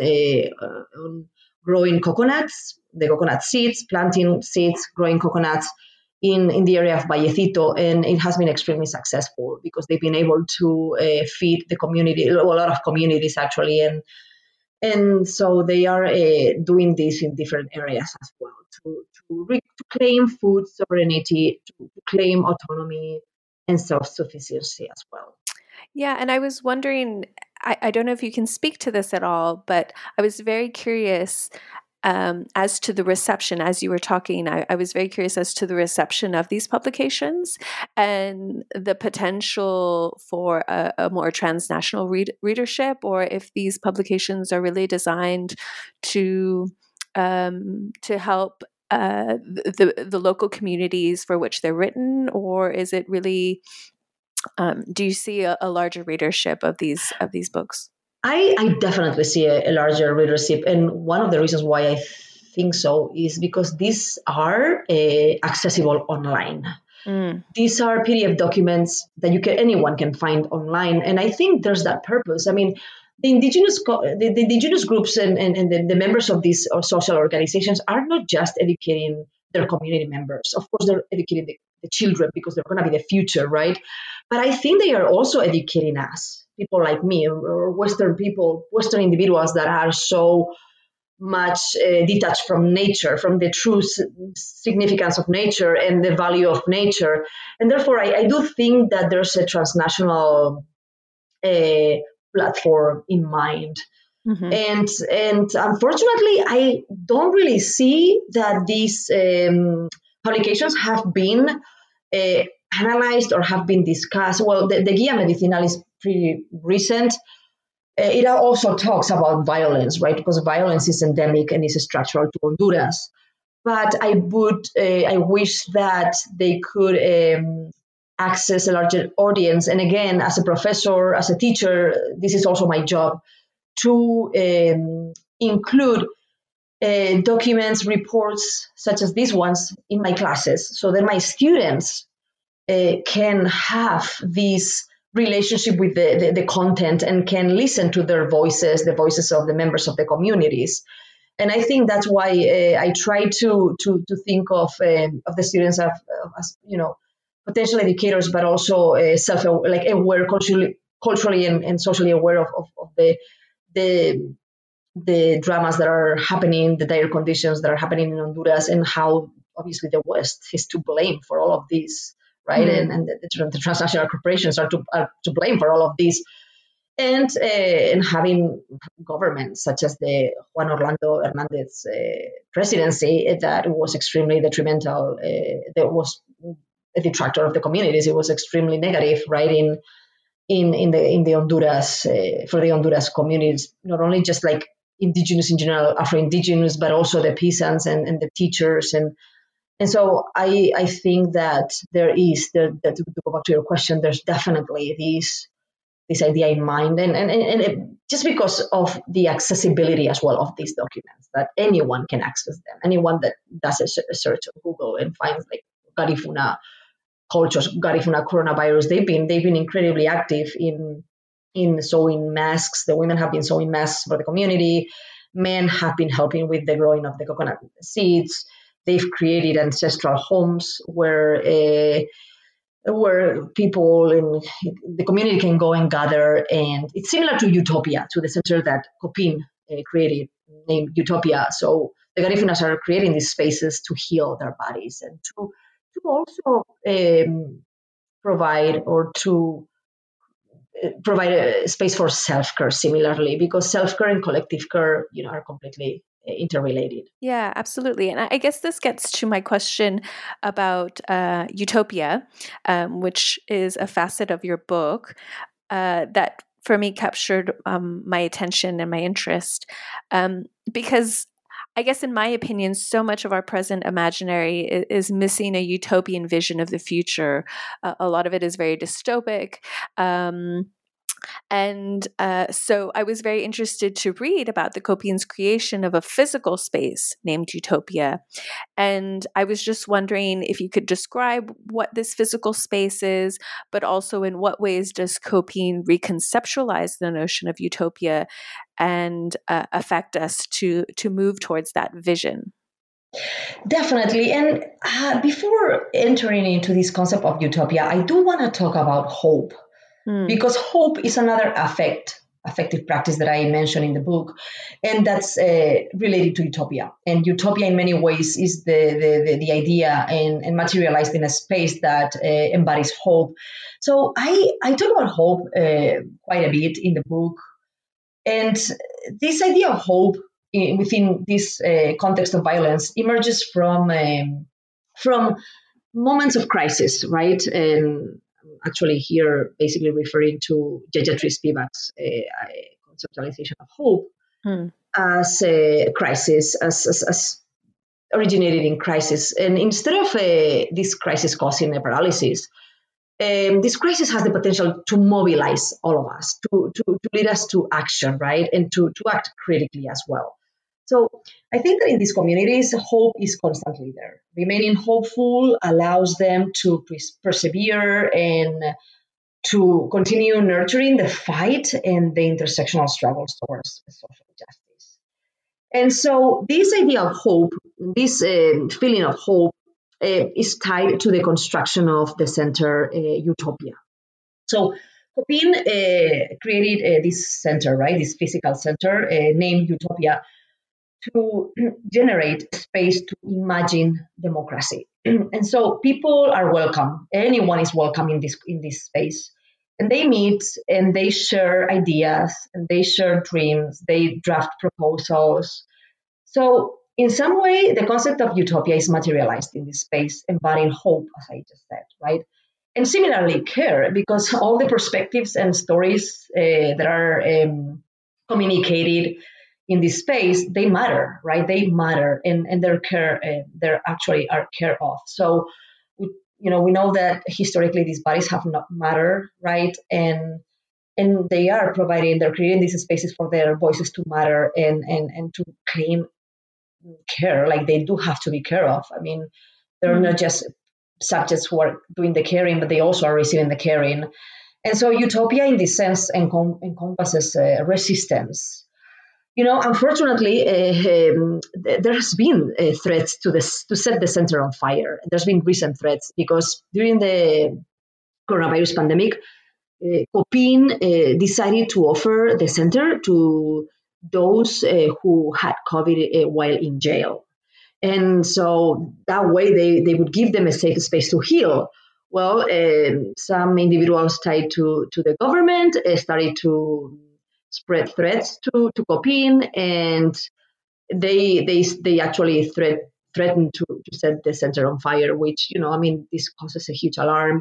Speaker 3: growing coconuts, the coconut seeds, planting seeds, growing coconuts in the area of Vallecito, and it has been extremely successful because they've been able to feed the community, a lot of communities actually, and so they are doing this in different areas as well to claim food sovereignty, to claim autonomy and self-sufficiency as well.
Speaker 2: Yeah, and I was wondering, I don't know if you can speak to this at all, but I was very curious as to the reception. As you were talking, I was very curious as to the reception of these publications and the potential for a more transnational readership, or if these publications are really designed to help the local communities for which they're written, or is it really? Do you see a larger readership of these books?
Speaker 3: I definitely see a larger readership, and one of the reasons why I think so is because these are accessible online. These are PDF documents that anyone can find online, and I think there's that purpose. I mean, the indigenous groups and the members of these social organizations are not just educating their community members. Of course, they're educating the children because they're going to be the future, right? But I think they are also educating us, people like me, or Western individuals that are so much detached from nature, from the true significance of nature and the value of nature. And therefore, I do think that there's a transnational platform in mind. And unfortunately, I don't really see that these publications have been analyzed or have been discussed. Well, the Guía Medicinal is pretty recent. It also talks about violence, right? Because violence is endemic and is structural to Honduras. But I wish that they could access a larger audience. And again, as a professor, as a teacher, this is also my job to include documents, reports such as these ones in my classes, so that my students can have this relationship with the content and can listen to their voices, the voices of the members of the communities. And I think that's why I try to think of the students as potential educators, but also aware, culturally and socially aware of the dramas that are happening, the dire conditions that are happening in Honduras, and how obviously the West is to blame for all of this. Right, and the transnational corporations are to blame for all of this, and having governments such as the Juan Orlando Hernandez presidency that was extremely detrimental, that was a detractor of the communities. It was extremely negative, right, in the Honduras for the Honduras communities, not only just like indigenous in general, Afro-Indigenous, but also the peasants and the teachers and so I think that to go back to your question, there's definitely this idea in mind, and just because of the accessibility as well of these documents, that anyone can access them. Anyone that does a search on Google and finds like Garifuna cultures, Garifuna coronavirus, they've been incredibly active in sewing masks. The women have been sewing masks for the community. Men have been helping with the growing of the coconut seeds. They've created ancestral homes where people in the community can go and gather. And it's similar to Utopia, to the center that Copin created, named Utopia. So the Garifunas are creating these spaces to heal their bodies and to also provide a space for self-care similarly, because self-care and collective care, are completely interrelated.
Speaker 2: Yeah, absolutely. And I guess this gets to my question about Utopia, which is a facet of your book that for me captured my attention and my interest, because I guess in my opinion, so much of our present imaginary is missing a utopian vision of the future. A lot of it is very dystopic. And so I was very interested to read about the Copin's creation of a physical space named Utopia. And I was just wondering if you could describe what this physical space is, but also in what ways does Copin reconceptualize the notion of utopia and affect us to move towards that vision?
Speaker 3: Definitely. And before entering into this concept of utopia, I do want to talk about hope. Because hope is another affective practice that I mentioned in the book, and that's related to utopia. And utopia, in many ways, is the idea and materialized in a space that embodies hope. So I talk about hope quite a bit in the book, and this idea of hope within this context of violence emerges from moments of crisis, right? And actually here basically referring to Gayatri Spivak's conceptualization of hope as a crisis, as originated in crisis. And instead of this crisis causing a paralysis, this crisis has the potential to mobilize all of us, to lead us to action, right? And to act critically as well. So I think that in these communities, hope is constantly there. Remaining hopeful allows them to persevere and to continue nurturing the fight and the intersectional struggles towards social justice. And so this idea of hope, this feeling of hope, is tied to the construction of the center Utopia. So Copin created this center, right? This physical center named Utopia to generate space to imagine democracy. And so people are welcome. Anyone is welcome in this space. And they meet and they share ideas and they share dreams, they draft proposals. So in some way, the concept of utopia is materialized in this space, embodying hope, as I just said, right? And similarly, care, because all the perspectives and stories that are communicated in this space, they matter, right? They matter, and they're actually are care of. So, we know that historically these bodies have not matter, right? And they're creating these spaces for their voices to matter and to claim care, like they do have to be care of. I mean, they're not just subjects who are doing the caring, but they also are receiving the caring. And so utopia in this sense encompasses resistance. Unfortunately, there has been threats to set the center on fire. There's been recent threats because during the coronavirus pandemic, Copin decided to offer the center to those who had COVID while in jail. And so that way they would give them a safe space to heal. Well, some individuals tied to the government started to spread threats to Copin, and they actually threatened to set the center on fire, which, this causes a huge alarm.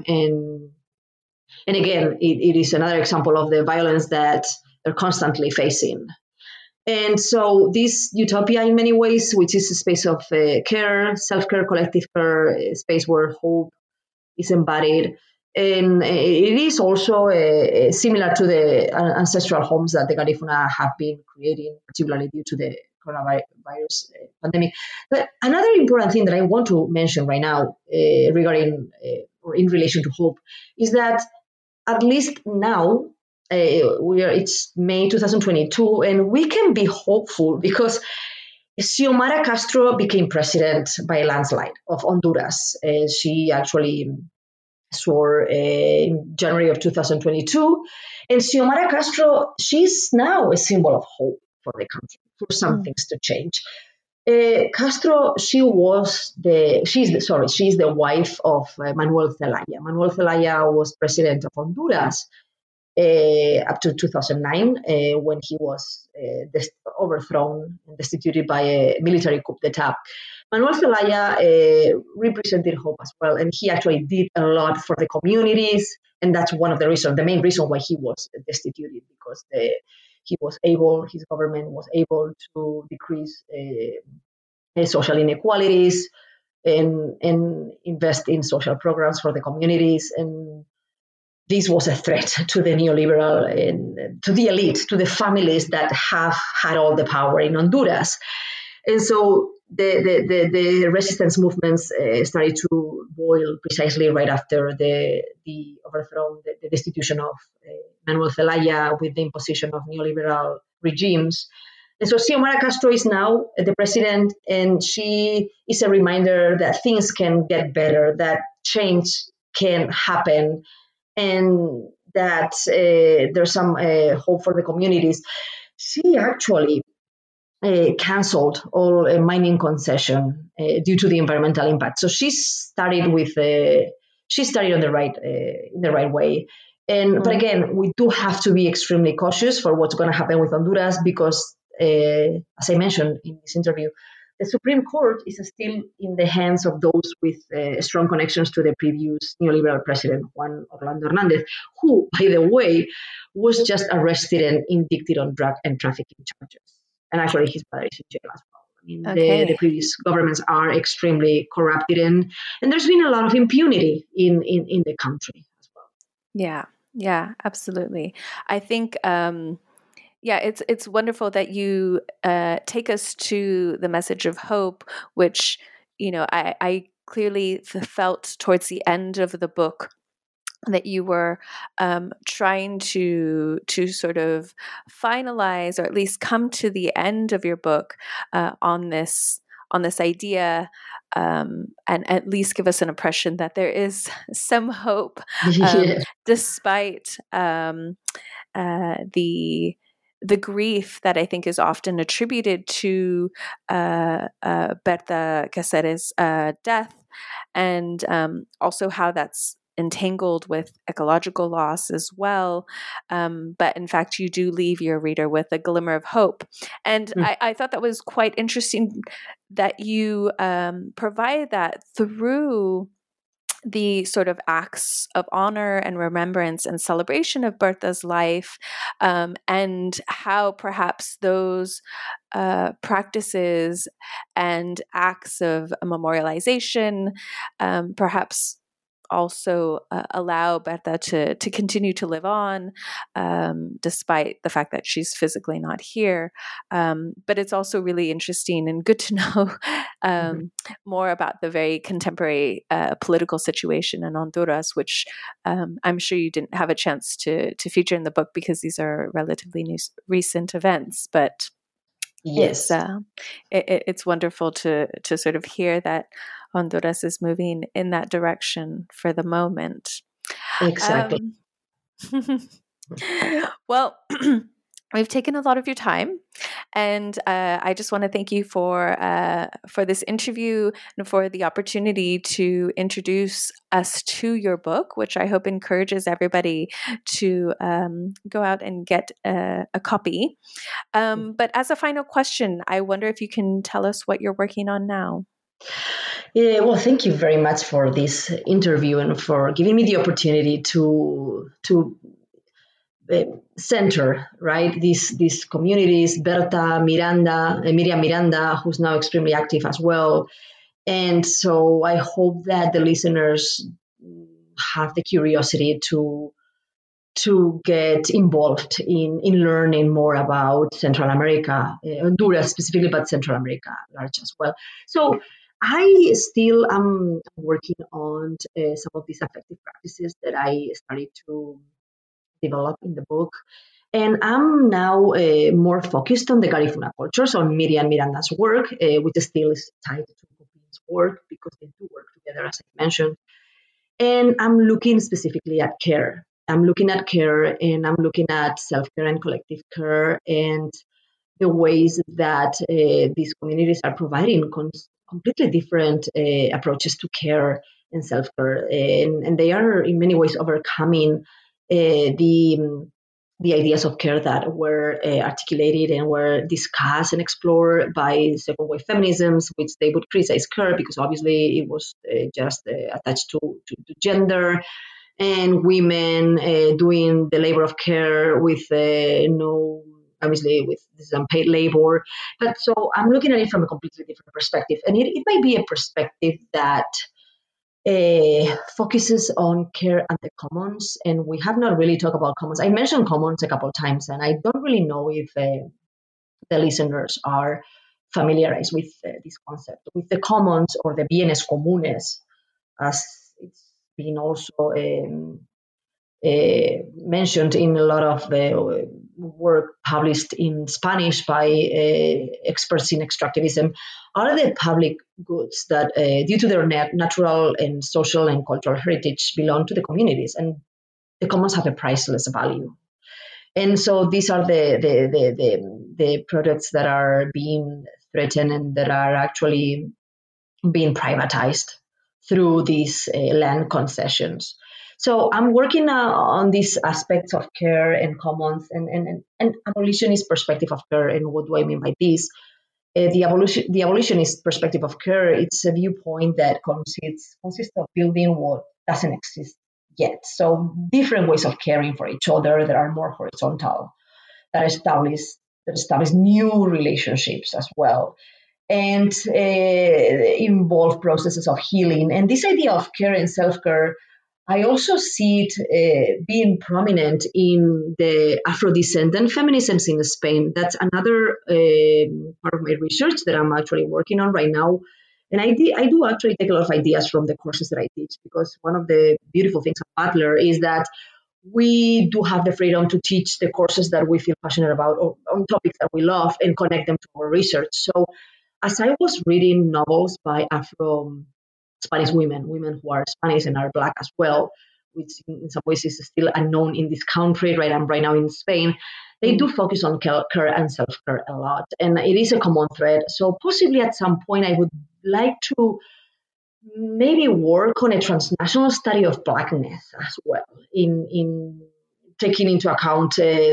Speaker 3: And again, it is another example of the violence that they're constantly facing. And so this utopia in many ways, which is a space of care, self-care, collective care, a space where hope is embodied. And it is also similar to the ancestral homes that the Garifuna have been creating, particularly due to the coronavirus pandemic. But another important thing that I want to mention right now regarding or in relation to hope is that at least now, it's May 2022, and we can be hopeful because Xiomara Castro became president by a landslide of Honduras. She actually swore in January of 2022. And Xiomara Castro, she's now a symbol of hope for the country, for some things to change. Castro, she's the wife of Manuel Zelaya. Manuel Zelaya was president of Honduras up to 2009 when he was overthrown and destituted by a military coup d'etat. Manuel Zelaya represented hope as well, and he actually did a lot for the communities, and that's one of the main reason why he was destituted, because his government was able to decrease social inequalities and invest in social programs for the communities. And this was a threat to the neoliberal and to the elite, to the families that have had all the power in Honduras. And so the resistance movements started to boil precisely right after the overthrow, the destitution of Manuel Zelaya with the imposition of neoliberal regimes. And so Xiomara Castro is now the president, and she is a reminder that things can get better, that change can happen, and that there's some hope for the communities. She actually canceled all mining concession due to the environmental impact. So she started on the right way. But again, we do have to be extremely cautious for what's going to happen with Honduras because, as I mentioned in this interview, the Supreme Court is still in the hands of those with strong connections to the previous neoliberal president, Juan Orlando Hernandez, who, by the way, was just arrested and indicted on drug and trafficking charges. And actually, his brother is in jail as well. I mean, the previous governments are extremely corrupted, and there's been a lot of impunity in the country as well.
Speaker 2: Yeah, absolutely. I think, Yeah, it's wonderful that you take us to the message of hope, which, I clearly felt towards the end of the book that you were trying to sort of finalize, or at least come to the end of your book on this idea, and at least give us an impression that there is some hope, despite the grief that I think is often attributed to Berta Cáceres' death, and also how that's entangled with ecological loss as well. But in fact, you do leave your reader with a glimmer of hope. And I thought that was quite interesting that you provide that through the sort of acts of honor and remembrance and celebration of Berta's life, and how perhaps those practices and acts of memorialization perhaps also allow Berta to continue to live on, despite the fact that she's physically not here. But it's also really interesting and good to know more about the very contemporary political situation in Honduras, which I'm sure you didn't have a chance to feature in the book because these are relatively recent events. But
Speaker 3: yes,
Speaker 2: it's wonderful to sort of hear that Honduras is moving in that direction for the moment.
Speaker 3: exactly.
Speaker 2: Well, we've taken a lot of your time, and I just want to thank you for this interview and for the opportunity to introduce us to your book, which I hope encourages everybody to go out and get a copy. But as a final question, I wonder if you can tell us what you're working on now.
Speaker 3: Yeah, well, thank you very much for this interview and for giving me the opportunity to center, right, these communities. Berta, Miriam Miranda, who's now extremely active as well. And so I hope that the listeners have the curiosity to get involved in learning more about Central America, Honduras specifically, but Central America large as well. So I still am working on some of these effective practices that I started to develop in the book. And I'm now more focused on the Garifuna cultures, on Miriam Miranda's work, which still is tied to Copin's work because they do work together, as I mentioned. And I'm looking specifically at care. I'm looking at care, and I'm looking at self-care and collective care, and the ways that these communities are providing completely different approaches to care and self-care. And they are in many ways overcoming the ideas of care that were articulated and were discussed and explored by second wave feminisms, which they would criticize care because obviously it was just attached to gender, and women doing the labor of care with obviously with this unpaid labor. But so I'm looking at it from a completely different perspective, and it might be a perspective that focuses on care and the commons, and we have not really talked about commons. I mentioned commons a couple of times, and I don't really know if the listeners are familiarized with this concept, with the commons or the bienes comunes, as it's been also mentioned in a lot of work published in Spanish by experts in extractivism, are the public goods that, due to their natural and social and cultural heritage, belong to the communities, and the commons have a priceless value. And so these are the products that are being threatened and that are actually being privatized through these land concessions. So I'm working on these aspects of care and commons and abolitionist perspective of care. And what do I mean by this? The abolitionist perspective of care, it's a viewpoint that consists of building what doesn't exist yet. So different ways of caring for each other that are more horizontal, that establish new relationships as well, and involve processes of healing. And this idea of care and self-care I also see it being prominent in the Afro-descendant feminisms in Spain. That's another part of my research that I'm actually working on right now. And I do actually take a lot of ideas from the courses that I teach, because one of the beautiful things of Butler is that we do have the freedom to teach the courses that we feel passionate about, or on topics that we love, and connect them to our research. So as I was reading novels by Afro Spanish women who are Spanish and are Black as well, which in some ways is still unknown in this country, right? I'm right now in Spain. They do focus on care and self-care a lot, and it is a common thread. So possibly at some point I would like to maybe work on a transnational study of Blackness as well, in taking into account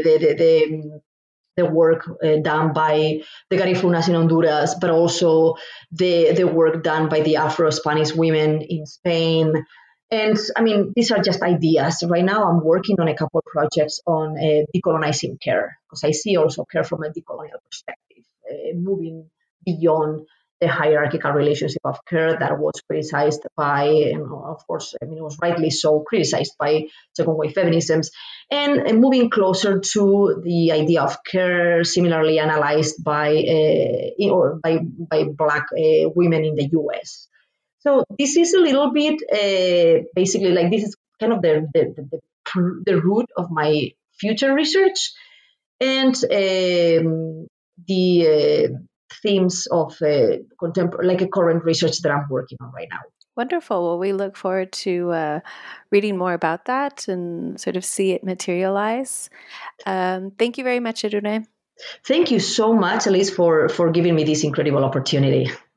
Speaker 3: the work done by the Garifunas in Honduras, but also the work done by the Afro-Spanish women in Spain. And I mean, these are just ideas. Right now, I'm working on a couple of projects on decolonizing care, because I see also care from a decolonial perspective, moving beyond the hierarchical relationship of care that was criticized by, and of course, I mean, it was rightly so criticized by second wave feminisms, and moving closer to the idea of care, similarly analyzed by Black women in the U.S. So this is a little bit basically like this is kind of the root of my future research, and the themes of contemporary, like a current research that I'm working on right now.
Speaker 2: Wonderful. Well, we look forward to reading more about that and sort of see it materialize. Thank you very much, Edurne.
Speaker 3: Thank you so much, Elise, for giving me this incredible opportunity.